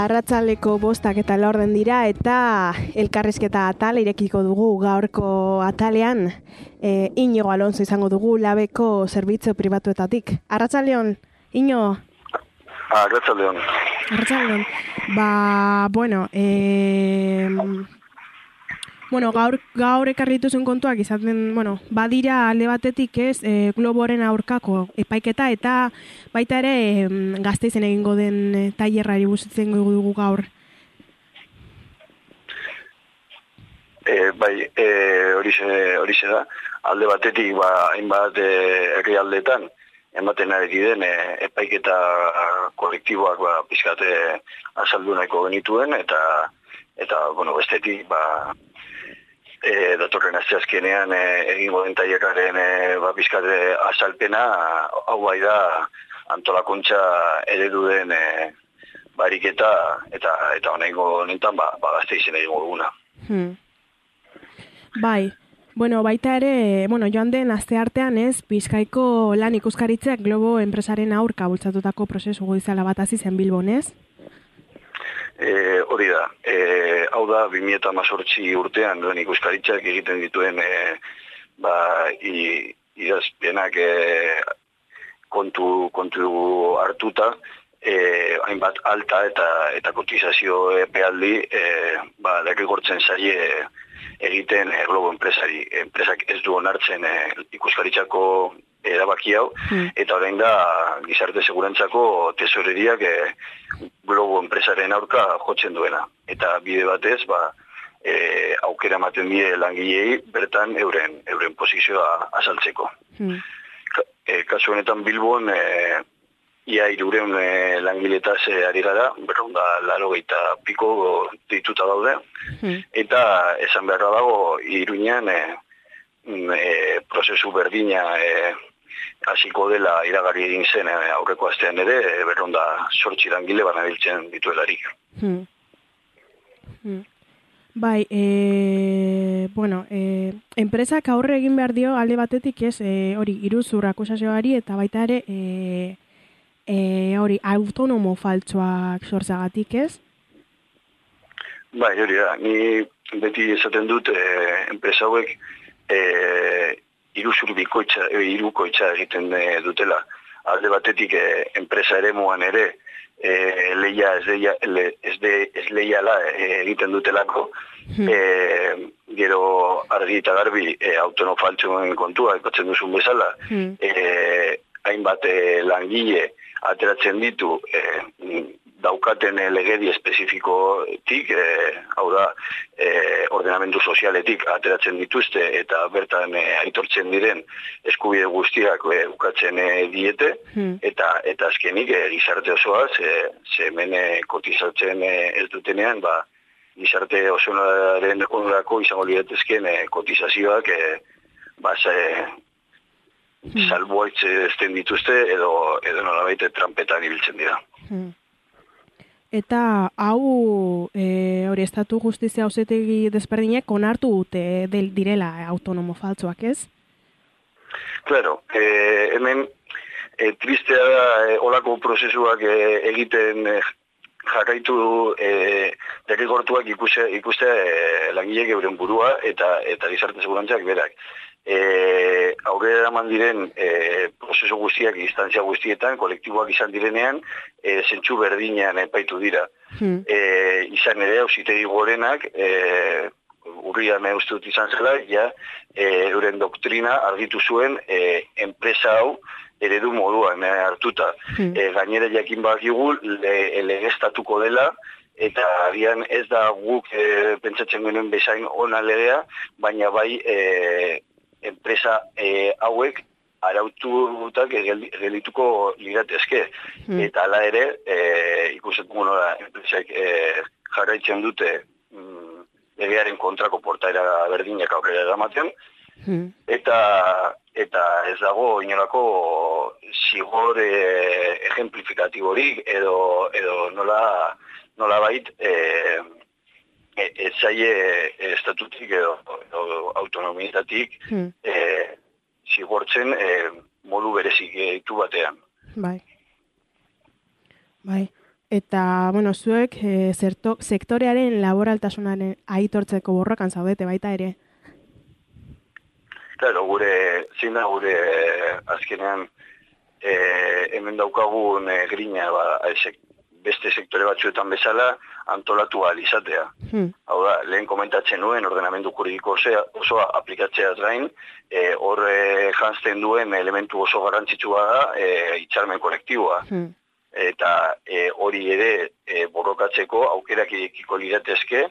Arratsaldeko 5:04 dira eta elkarrizketa atal irekiko dugu gaurko atalean. Iñigo Alonso izango dugu Labeko zerbitzu pribatuetatik. Arratsaldeon, Iño. Arratsaldeon. Arratsaldeon. Gaur ekarri dituzun kontuak izaten, badira alde batetik Globoren aurkako epaiketa eta baita ere Gasteizen egingo den tailerrari buzitzen dugu gaur. Horixe da. Alde batetik hainbat herrialdeetan ematen ari den epaiketa kolektiboak pixkate azaldu nahiko genituen eta bestetik datorren asteazkenean egingo den tailerraren pixkate azalpena, hau bai da antolakuntza eredu den bariketa eta honetan Gasteizen egingo duguna. Bai. Baita ere, joan den asteartean Bizkaiko lan ikuskaritzak Globo enpresaren aurka bultzatutako prozesu judiziala bat hasi zen Bilbon, ez? Hori da. Hau da 2018 urtean lan ikuskaritzak egiten dituen idazpenak kontu hartuta, hainbat alta eta kotizazio epealdi derrigortzen zaie egiten Globo enpresari. Enpresak ez du onartzen ikuskaritzako erabaki hau, eta orain da gizarte segurantzako tesoreriak Globo enpresaren aurka jotzen duena. Eta bide batez, aukera ematen die langileei bertan euren posizioa azaltzeko. Kasu honetan Bilbon ia 300 langiletaz ari gara, 280 piko dituta daude, eta esan beharra dago Iruñan prozesu berdina hasiko dela iragarri egin zen aurreko astean ere, 208 langile banabiltzen dituelarik. Bai, enpresak aurre egin behar dio alde batetik hori iruzur akusazioari eta baita ere hori autonomo faltsuak sortzagatik, ez? Bai, hori da, ni beti esaten dut enpresa hauek iruzur irukoitza egiten dutela. Alde batetik enpresa eremuan ere leia ez leiala egiten dutelako, gero argi eta garbi autonomo faltsuen kontua ikotzen duzun bezala, hainbat langile ateratzen ditu daukaten legedi espezifikotik, hau da, ordenamendu sozialetik ateratzen dituzte eta bertan aitortzen diren eskubide guztiak ukatzen diete, eta azkenik gizarte osoaz, hemen kotizatzen ez dutenean, gizarte osoaren onurako izango liratezken kotizazioak salbuaitzen dituzte edo nolabait trampetan ibiltzen dira. Eta hau hori estatu justizia auzitegi desberdinek onartu dute direla autonomo faltsuak, ez? Claro, hemen tristea da olako prozesuak egiten jarraitu derrigortuak ikuste langilek euren burua eta gizarte segurantzak berak. Aurrera eraman diren prozesu guztiak, instantzia guztietan, kolektiboak izan direnean, zentsu berdinean epaitu dira. Izan ere, auzitegi gorenak, urrian uste dut izan zela, euren doktrina argitu zuen enpresa hau eredu moduan hartuta. Gainera jakin bakigu legeztatuko dela, eta agian ez da guk pentsatzen genuen bezain ona legea, baina bai enpresa hauek araututak geldituko liratezke. Eta hala ere, ikusetuko nola enpresak jarraitzen dute legearen kontrako portaera berdinak aurrera eramaten, eta ez dago inolako zigor ejemplifikatiborik edo nola bait ez zaie estatutik edo autonomietatik zigortzen modu berezik ditu batean. Bai. Eta, bueno, zuek sektorearen laboraltasunaren aitortzeko borrokan zaudete baita ere. Claro, gure azkenean hemen daukagun grina beste sektore batzuetan bezala antolatu ahal izatea. Hau da, lehen komentatzen nuen ordenamendu juridiko osoa aplikatzeaz gain, janzten duen elementu oso garrantzitsua da hitzarmen kolektiboa. Eta hori ere borrokatzeko aukerak irekiko liratezke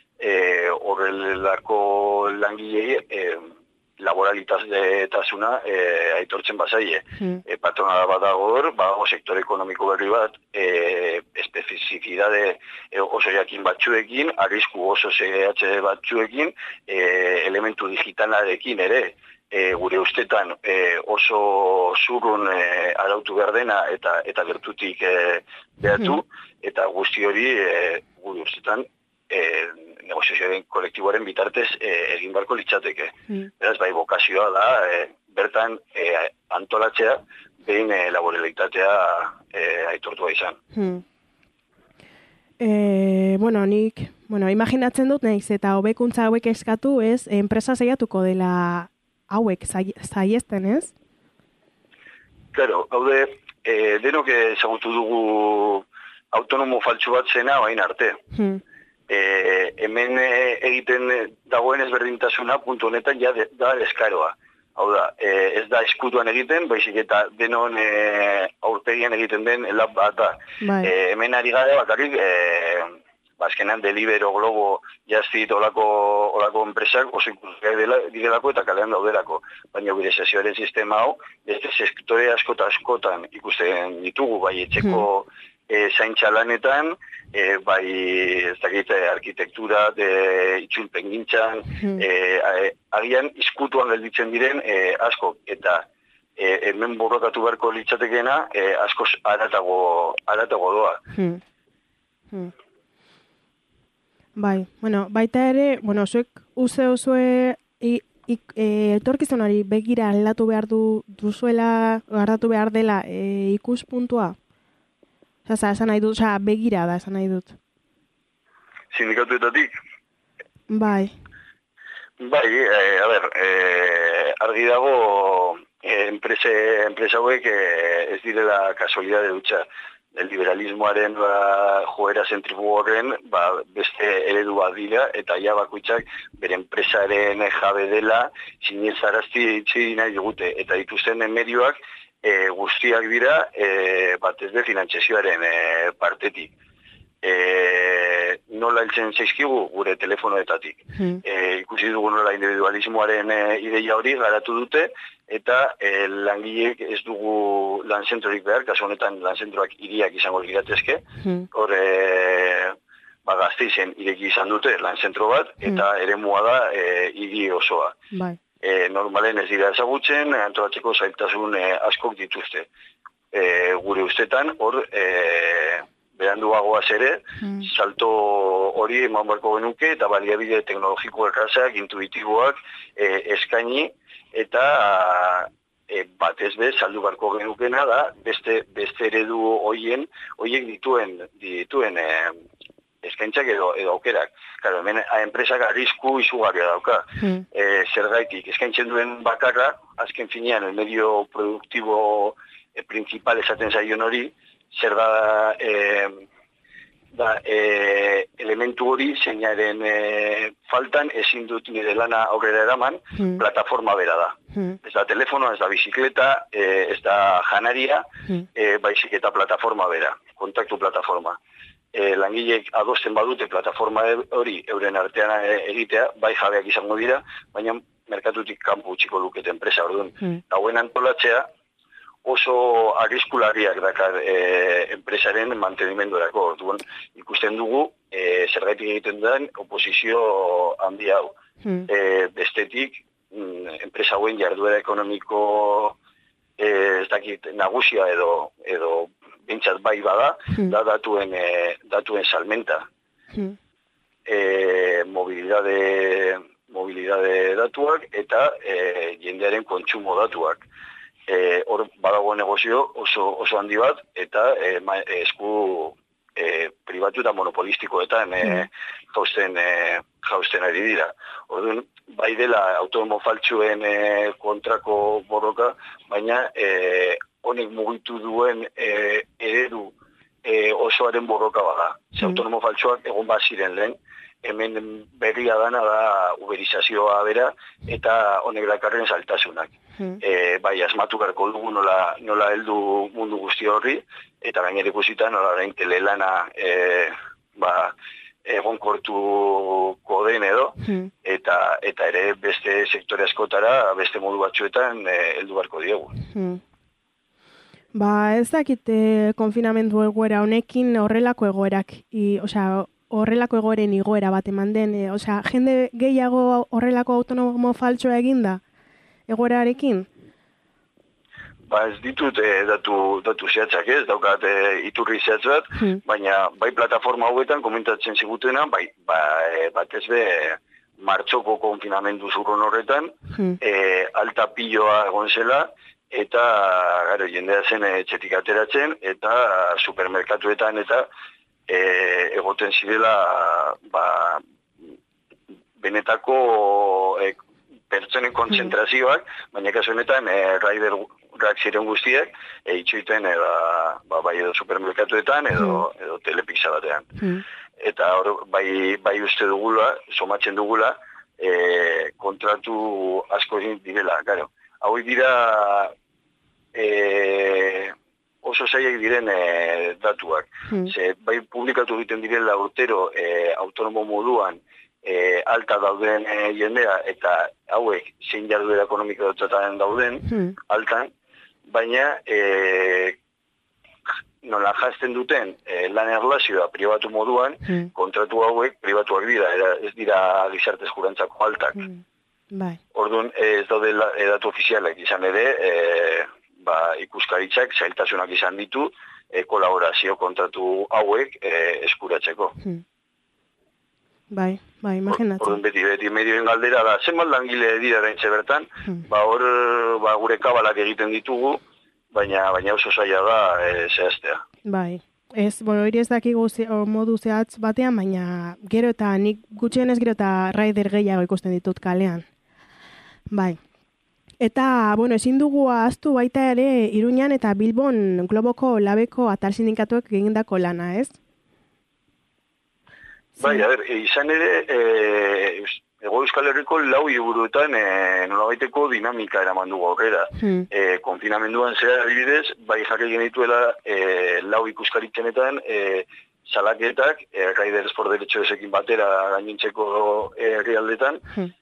horrelako langilei laboralitasuna aitortzen bazaie. Patronala badago hor, badago sektore ekonomiko berri bat, espezifidade oso jakin batzuekin, arrisku oso zehatze batzuekin, elementu digitalarekin ere, gure ustetan oso zurrun arautu behar dena eta gertutik behatu, eta guzti hori gure ustetan negoziazioaren kolektiboaren bitartez egin barko litzateke. Beraz, bai, bokazioa da, bertan antolatzea, behin laboralitatea aitortua izan. Imaginatzen dut nahiz, eta hobekuntza hauek eskatu, ez, enpresa saiatuko dela hauek saiesten, ez? Claro, haude, denok ezagutu dugu autonomo faltsu bat zena bain arte. Hemen egiten dagoen ezberdintasuna puntu honetan ja da eskaroa. Hau da, ez da eskutuan egiten, baizik eta denon aurpegian egiten den lab bat da. Hemen ari gara bakarrik, azkenan Delibero, Globo, Jaztit, olako enpresak oso ikusgai direlako eta kalean daudelako. Baina gure sesioaren sistema hau, beste sektore askotan ikusten ditugu, bai etxeko zaintza lanetan, bai ez dakit arkitektura, itzulpen gintzan, agian izkutuan gelditzen diren asko, eta hemen borrokatu beharko litzatekeena askoz aratago doa. Bai, baita ere, zuek uzue etorkizunari begira aldatu behar duzuela, gardatu behar dela ikuspuntua? Esan nahi dut, begira da, esan nahi dut. Sindikatuetatik? Bai. Bai, argi dago enpresa hauek ez direla kasualidade dutxa. El liberalismoaren joera zentrifugo horren beste eredu bat dira eta ja bakoitzak bere enpresaren jabe dela sinezarazti itzi nahi digute eta dituzten medioak guztiak dira batez de finantzazioaren partetik. Nola heltzen zaizkigu gure telefonoetatik. Ikusi dugu nola individualismoaren ideia hori garatu dute eta langileek ez dugu lanzentrorik behar, kasu honetan lanzentroak hiriak izango liratezke. Hor Gasteizen ireki izan dute lanzentro bat eta eremua da hiri osoa. Normalen ez dira ezagutzen, antolatzeko zailtasun askok dituzte. Gure ustetan, hor, beranduagoaz ere, salto hori eman barko genuke eta baliabide teknologiko errazak, intuitiboak eskaini eta batez bez saldu barko genukena da beste eredu horiek dituen eskaintzak edo aukerak. Claro, hemen enpresak arrisku izugarria dauka. Zergaitik eskaintzen duen bakarra, azken finean, el medio produktibo principal esaten zaion hori, zer da elementu hori zeinaren faltan ezin dut nire lana aurrera eraman, plataforma bera da. Ez da telefono, ez da bizikleta, ez da janaria, baizik eta plataforma bera, kontaktu plataforma. Langileek adosten badute plataforma hori euren artean egitea, bai jabeak izango dira, baina merkatutik kanpo utziko lukete enpresa orduan. Hauen antolatzea oso arriskularriak dakar enpresaren mantenimendurako. Orduan ikusten dugu zergaitik egiten den oposizio handi hau. Bestetik enpresa hauen jarduera ekonomiko ez dakit nagusia edo bintzat bai bada, da datuen salmenta. Mobilidade datuak eta jendearen kontsumo datuak. Hor badago negozio oso handi bat eta esku pribatu eta monopolistikoetan jausten ari dira. Orduan, bai dela autonomo faltsuen kontrako borroka, baina honek mugitu duen eredu osoaren borroka bada. Autonomo faltsuak egon baziren lehen, hemen berria dana da uberizazioa bera eta honek dakarren saltasunak. Bai, asmatu beharko dugu nola heldu mundu guzti horri, eta gainera ikusita nola orain telelana egonkortuko den edo, eta ere beste sektore askotara, beste modu batzuetan heldu beharko diegu. Ez dakit konfinamendu egoera honekin horrelako egoerak, horrelako egoeren igoera bat eman den, jende gehiago horrelako autonomo faltsoa eginda egoerarekin? Ez ditut datu zehatzak ez, daukat iturri zehatz bat, baina bai plataforma hauetan komentatzen zigutena, batez be martxoko konfinamendu zurron horretan, alta piloa egon zela, eta jendea zen etxetik ateratzen, eta supermerkatuetan eta egoten zirela benetako pertsonen kontzentrazioak, baina kasu honetan riderak ziren guztiak itxoiten bai edo supermerkatuetan edo telepizza batean. Eta hor bai uste dugula, somatzen dugula, kontratu asko direla, claro. Hau dira oso zaiak diren datuak. Bai publikatu egiten direla urtero autonomo moduan alta dauden jendea eta hauek zein jarduera ekonomiko dutxatan dauden altan, baina nola jazten duten lan erlazioa pribatu moduan, kontratu hauek pribatuak dira, ez dira gizarte eskurantzako altak. Orduan ez daude datu ofizialak izan ere, ikuskaritzak zailtasunak izan ditu kolaborazio kontratu hauek eskuratzeko. Imaginatzen. Orduan beti medioen galdera da, zenbat langile dira eraintze bertan, hor gure kabalak egiten ditugu, baina oso zaila da zehaztea. Hori ez dakigu modu zehatz batean, baina gero eta nik gutxienez gero eta rider gehiago ikusten ditut kalean. Eta, ezin dugu ahaztu baita ere Iruñan eta Bilbon Globoko labeko atal sindikatuek egindako lana, ez? Izan ere, Hego Euskal Herriko 4 liburuetan nolabaiteko dinamika eraman dugu aurrera. Konfinamenduan zera adibidez, bai jarri genituela 4 ikuskaritzenetan salaketak, Riders for Derechoesekin batera gainontzeko herrialdetan,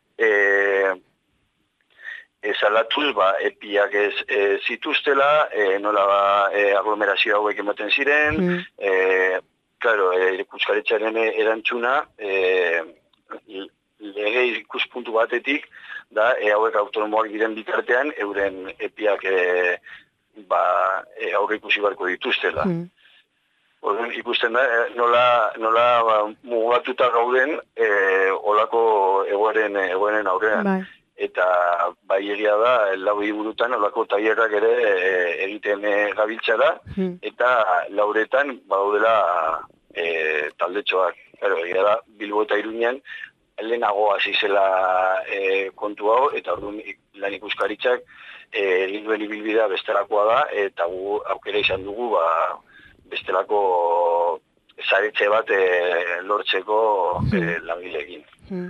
salatuz, epiak ez zituztela, nola aglomerazio hauek ematen ziren, ikuskaritzaren erantzuna, lege ikuspuntu batetik, da, hauek autonomoak diren bitartean, euren epiak aurre ikusi barko dituztela. Orduan, ikusten da, nola mugatuta gauden olako egoeren aurrean. Eta bai egia da, 4 liburutan olako tailerrak ere egiten gabiltzara, eta 4etan badaudela taldetxoak. Egia da, Bilbo eta Iruñan lehenago hasi zela kontu hau, eta orduan lan ikuskaritzak egin duen ibilbidea bestelakoa da, eta gu aukera izan dugu bestelako zaretxe bat lortzeko langileekin.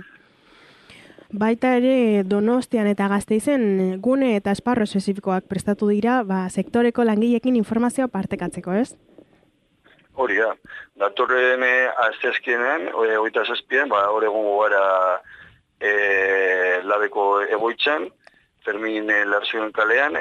Baita ere Donostian eta Gasteizen gune eta esparro espezifikoak prestatu dira sektoreko langileekin informazioa partekatzeko, ez? Hori da. Datorren asteazkenean, 27an, hor egongo gara labeko egoitzan, Fermin Larzioen kalean,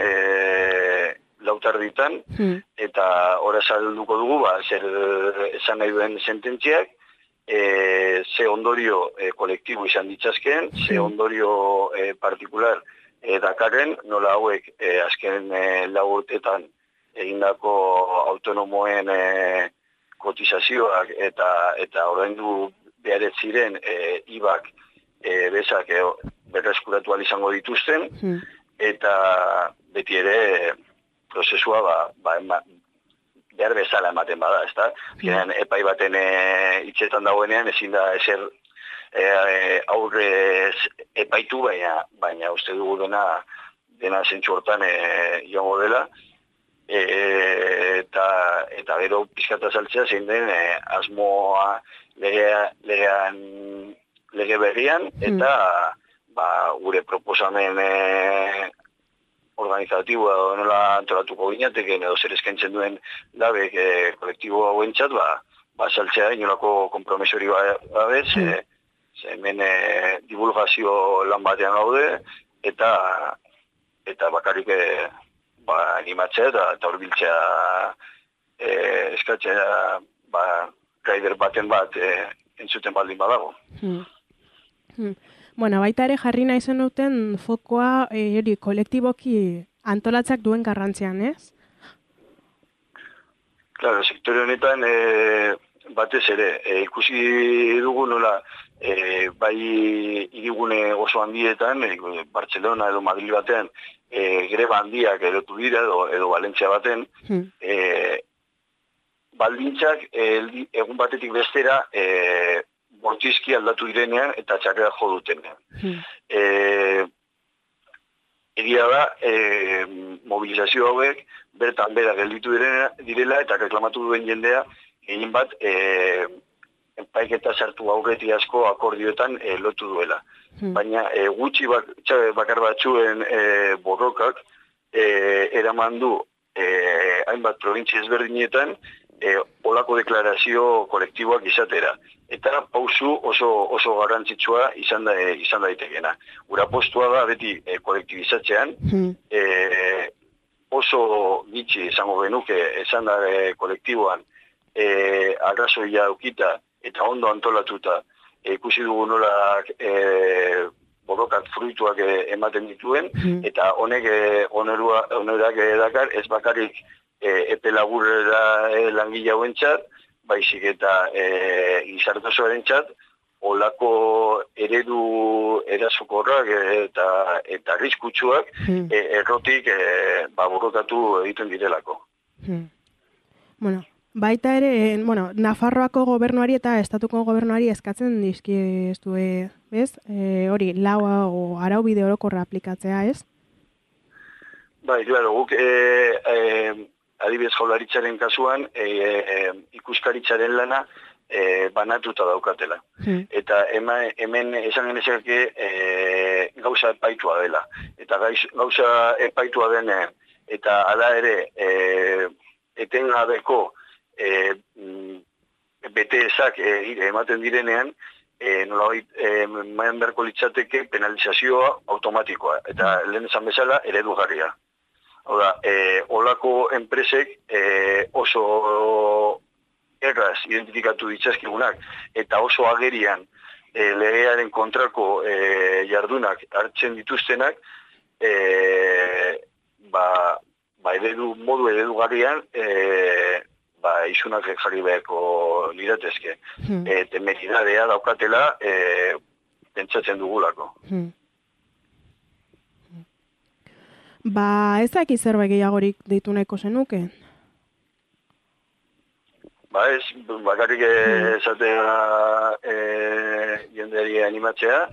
4:00 eta hor azalduko dugu, zer esan nahi duen sententziak, ze ondorio kolektibo izan ditzazken, ze ondorio partikular dakarren, nola hauek azken 4 urteetan egindako autonomoen kotizazioak eta ordaindu beharet ziren ibak bezak berreskuratu izango dituzten, eta beti ere prozesua behar bezala ematen bada, ezta? Epai baten hitzetan dagoenean ezin da ezer aurrez epaitu, baina uste dugu dena zentsu hortan joango dela, eta gero pizkata saltzea zein den asmoa lege berrian, eta gure proposamen organizatiboa nola antolatuko ginateken edo zer eskaintzen duen labek kolektibo hauentzat, saltzea inolako kompromesori gabe, hemen divulgazio lan batean gaude, eta bakarrik animatzea eta horbiltzea eskatzea rider baten bat entzuten baldin badago. Bueno, baita ere jarri nahi zen duten fokoa kolektiboki antolatzak duen garrantzian, ez? Claro, sektore honetan batez ere, ikusi dugu nola bai hirigune oso handietan, Bartzelona edo Madrid batean, greba handiak erotu dira edo Valentzia baten, baldintzak egun batetik bestera bortizki aldatu direnean eta txarrera jo dutenean. Egia da, mobilizazio hauek bertan bera gelditu direla eta reklamatu duen jendea egin bat epaiketa sartu aurreti asko akordioetan lotu duela. Baina gutxi bakar batzuen borrokak eraman du hainbat probintzia ezberdinetan olako deklarazio kolektiboak izatera. Eta pausu oso garrantzitsua izan daitekena. Gura postua da beti kolektibizatzean, oso gitxi izango genuke esan da kolektiboan arrazoia aukita eta ondo antolatuta ikusi dugu nola borrokak fruituak ematen dituen, eta honek onerak dakar ez bakarrik epe laburrera langile hauentzat, baizik eta gizarte osoarentzat, olako eredu erasokorrak eta arriskutsuak errotik borrokatu egiten direlako. Bueno, baita ere, Nafarroako gobernuari eta estatuko gobernuari eskatzen dizkiezue, ez? Hori, laua o araubide orokorra aplikatzea, ez? Bai, claro, guk adibidez Jaurlaritzaren kasuan ikuskaritzaren lana banatuta daukatela. Eta hemen esan genezake gauza epaitua dela. Eta gauza epaitua denean, eta hala ere etengabeko BTS-ak ematen direnean, nolabait eman beharko litzateke penalizazioa automatikoa. Eta lehen esan bezala eredugarria. Hau da, olako enpresek oso erraz identifikatu ditzazkigunak eta oso agerian legearen kontrako jardunak hartzen dituztenak modu eredugarrian isunak jarri beharko liratezke. Temeridadea daukatela pentsatzen dugulako. Ez daki zerbait gehiagorik deitu nahiko zenuke? Ez, bakarrik esatea jendeari animatzea,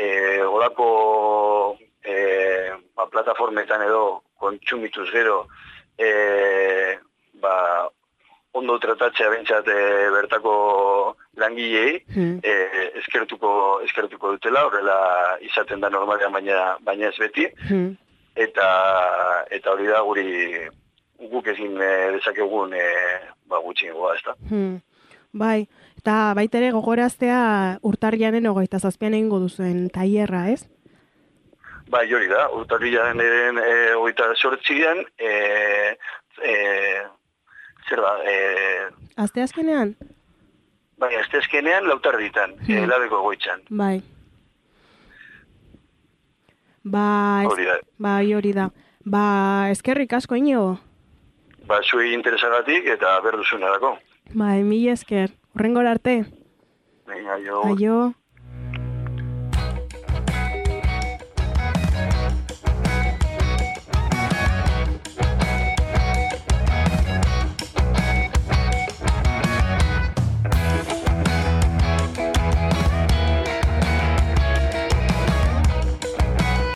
olako plataformetan edo kontsumituz gero ondo tratatzea bentsat bertako langilei eskertuko dutela, horrela izaten da normalean baina ez beti. Eta hori da guk ezin dezakegun gutxiengoa, ez da. Bai, eta baita ere gogoraztea urtarrilaren 27an egingo duzuen tailerra, ez? Bai, hori da, urtarrilaren 28an zer da? Asteazkenean? Bai, asteazkenean lautarditan, labeko egoitzan. Bai. Hori da. Eskerrik asko, Iñigo. Zuei interesagatik eta berduzunerako. Mila esker. Hurrengora arte. Venga, aio. Aio.